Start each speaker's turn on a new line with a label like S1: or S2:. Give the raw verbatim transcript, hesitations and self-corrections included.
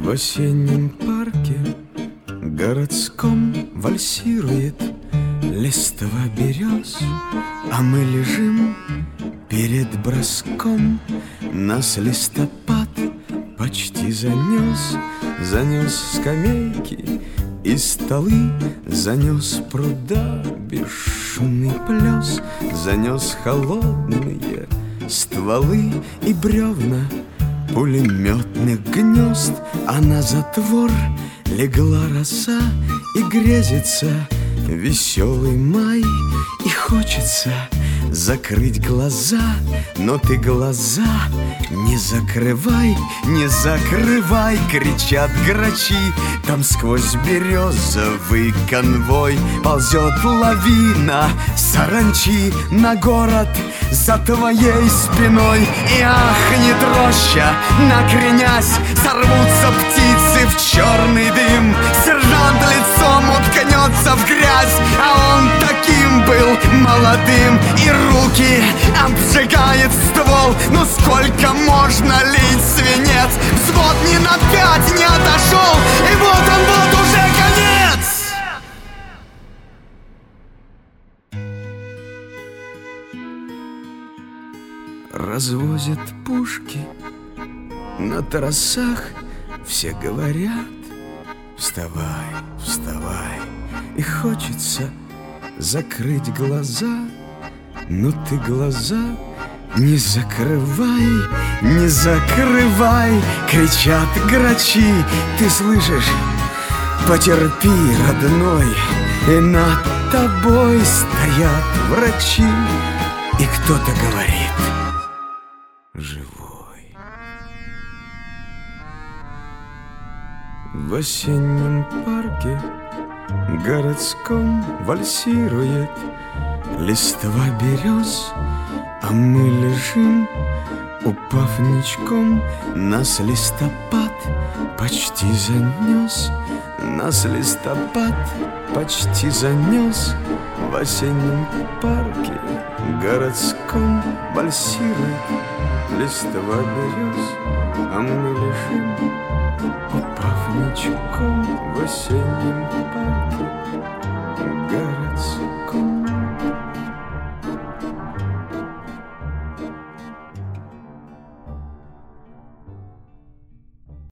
S1: В осеннем парке городском вальсирует листва берез, а мы лежим перед броском. Нас листопад почти занес, занес скамейки и столы, занес пруда бесшумный плес, занес холодные стволы и бревна пулеметных гнезд, а на затвор легла роса и грезится веселый май. И хочется закрыть глаза, но ты глаза не закрывай, не закрывай, кричат грачи. Там сквозь березовый конвой ползет лавина саранчи на город за твоей спиной. И ахнет роща, накренясь, сорвутся птицы в черный дым. Сержант лицом уткнется в грязь, а он таким был молодым. И руки обжигает ствол, ну сколько можно лить свинец? Взвод ни на пять не отошел, и вот он, вот уже конец. Развозят пушки на трассах, все говорят: вставай, вставай. И хочется закрыть глаза, но ты глаза не закрывай, не закрывай, кричат грачи. Ты слышишь? Потерпи, родной, и над тобой стоят врачи. И кто-то говорит: живой. В осеннем парке городском вальсирует листва берез, а мы лежим, упав ничком. Нас листопад почти занес, нас листопад почти занес. В осеннем парке городском вальсирует листва берез, а мы лежим, упав ничком в осеннем парке.